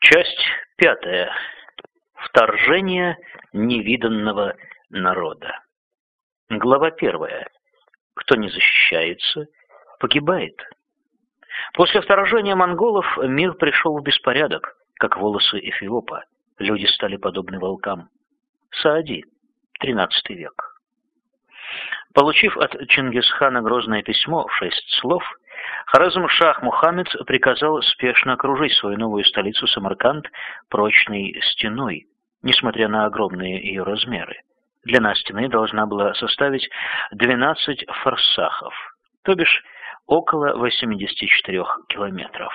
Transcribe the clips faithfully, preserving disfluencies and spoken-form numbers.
Часть пятая. Вторжение невиданного народа. Глава первая. Кто не защищается, погибает. После вторжения монголов мир пришел в беспорядок, как волосы Эфиопа. Люди стали подобны волкам. Саади, тринадцатый век. Получив от Чингисхана грозное письмо в шесть слов, Хорезм-Шах Мухаммед приказал спешно окружить свою новую столицу Самарканд прочной стеной, несмотря на огромные ее размеры. Длина стены должна была составить двенадцать фарсахов, то бишь около восемьдесят четыре километров.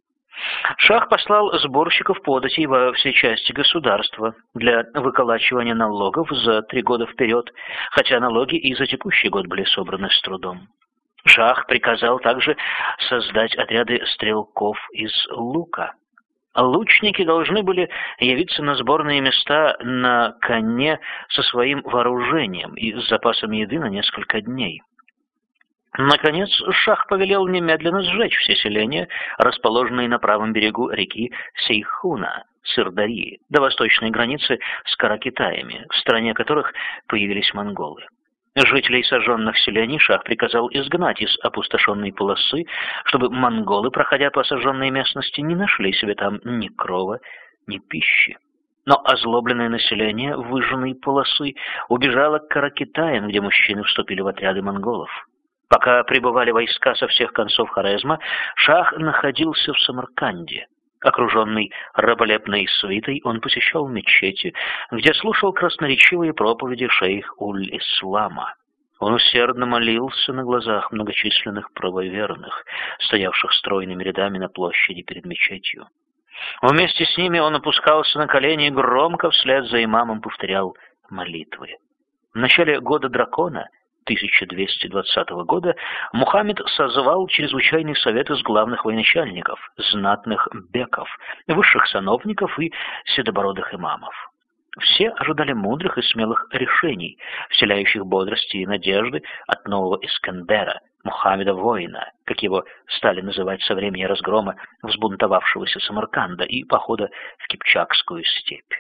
Шах послал сборщиков податей во все части государства для выколачивания налогов за три года вперед, хотя налоги и за текущий год были собраны с трудом. Шах приказал также создать отряды стрелков из лука. Лучники должны были явиться на сборные места на коне со своим вооружением и с запасом еды на несколько дней. Наконец, Шах повелел немедленно сжечь все селения, расположенные на правом берегу реки Сейхуна, Сырдарьи, до восточной границы с Каракитаями, в стране которых появились монголы. Жителей сожженных селений Шах приказал изгнать из опустошенной полосы, чтобы монголы, проходя по сожженной местности, не нашли себе там ни крова, ни пищи. Но озлобленное население выжженной полосы убежало к Каракитаям, где мужчины вступили в отряды монголов. Пока прибывали войска со всех концов Хорезма, Шах находился в Самарканде. Окруженный раболепной свитой, он посещал мечети, где слушал красноречивые проповеди шейх-уль-Ислама. Он усердно молился на глазах многочисленных правоверных, стоявших стройными рядами на площади перед мечетью. Вместе с ними он опускался на колени и громко вслед за имамом повторял молитвы. В начале года дракона, тысяча двести двадцатого года, Мухаммед созвал чрезвычайный совет из главных военачальников, знатных беков, высших сановников и седобородых имамов. Все ожидали мудрых и смелых решений, вселяющих бодрости и надежды от нового Искандера, Мухаммеда-воина, как его стали называть со времени разгрома взбунтовавшегося Самарканда и похода в Кипчакскую степь.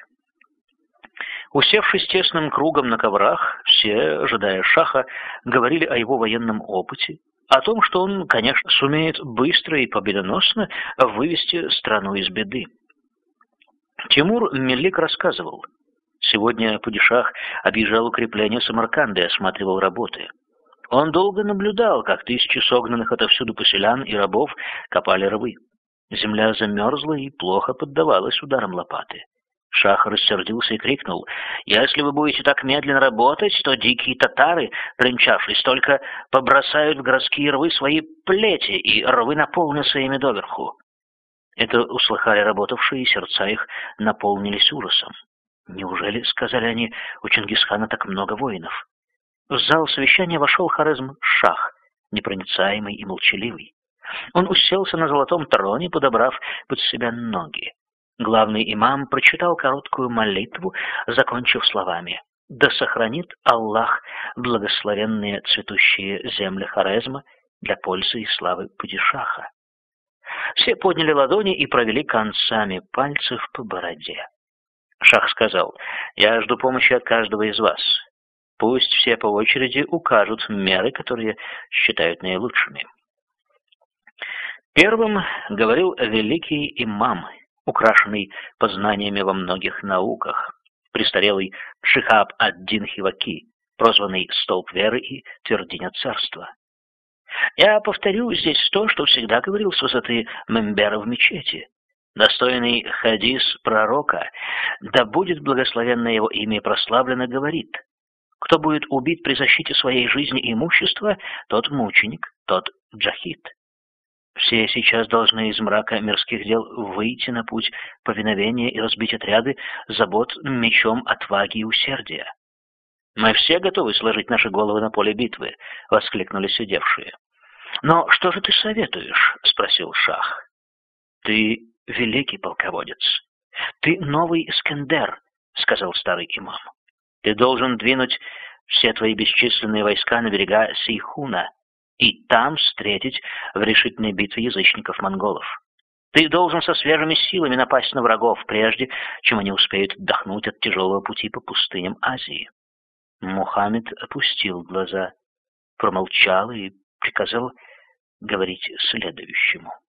Усевшись тесным кругом на коврах, все, ожидая Шаха, говорили о его военном опыте, о том, что он, конечно, сумеет быстро и победоносно вывести страну из беды. Тимур Мелик рассказывал: сегодня падишах объезжал укрепления Самарканда и осматривал работы. Он долго наблюдал, как тысячи согнанных отовсюду поселян и рабов копали рвы. Земля замерзла и плохо поддавалась ударам лопаты. Шах рассердился и крикнул: «Если вы будете так медленно работать, то дикие татары, примчавшись, только побросают в городские рвы свои плети, и рвы наполнятся ими доверху». Это услыхали работавшие, и сердца их наполнились ужасом. «Неужели, — сказали они, — у Чингисхана так много воинов?» В зал совещания вошел Хорезм-Шах, непроницаемый и молчаливый. Он уселся на золотом троне, подобрав под себя ноги. Главный имам прочитал короткую молитву, закончив словами: «Да сохранит Аллах благословенные цветущие земли Хорезма для пользы и славы падишаха». Все подняли ладони и провели концами пальцев по бороде. Шах сказал: «Я жду помощи от каждого из вас. Пусть все по очереди укажут меры, которые считают наилучшими». Первым говорил великий имам, украшенный познаниями во многих науках, престарелый Шихаб ад-Дин Хиваки, прозванный «Столб веры» и «Твердиня царства». «Я повторю здесь то, что всегда говорил с высоты мембера в мечети. Достойный хадис пророка, да будет благословенное его имя и прославлено, говорит: кто будет убит при защите своей жизни и имущества, тот мученик, тот джахид. Все сейчас должны из мрака мирских дел выйти на путь повиновения и разбить отряды забот мечом отваги и усердия». «Мы все готовы сложить наши головы на поле битвы», — воскликнули сидевшие. «Но что же ты советуешь?» — спросил Шах. «Ты великий полководец. Ты новый Искандер», — сказал старый имам. «Ты должен двинуть все твои бесчисленные войска на берега Сейхуна и там встретить в решительной битве язычников-монголов. Ты должен со свежими силами напасть на врагов, прежде чем они успеют отдохнуть от тяжелого пути по пустыням Азии». Мухаммед опустил глаза, промолчал и приказал говорить следующему.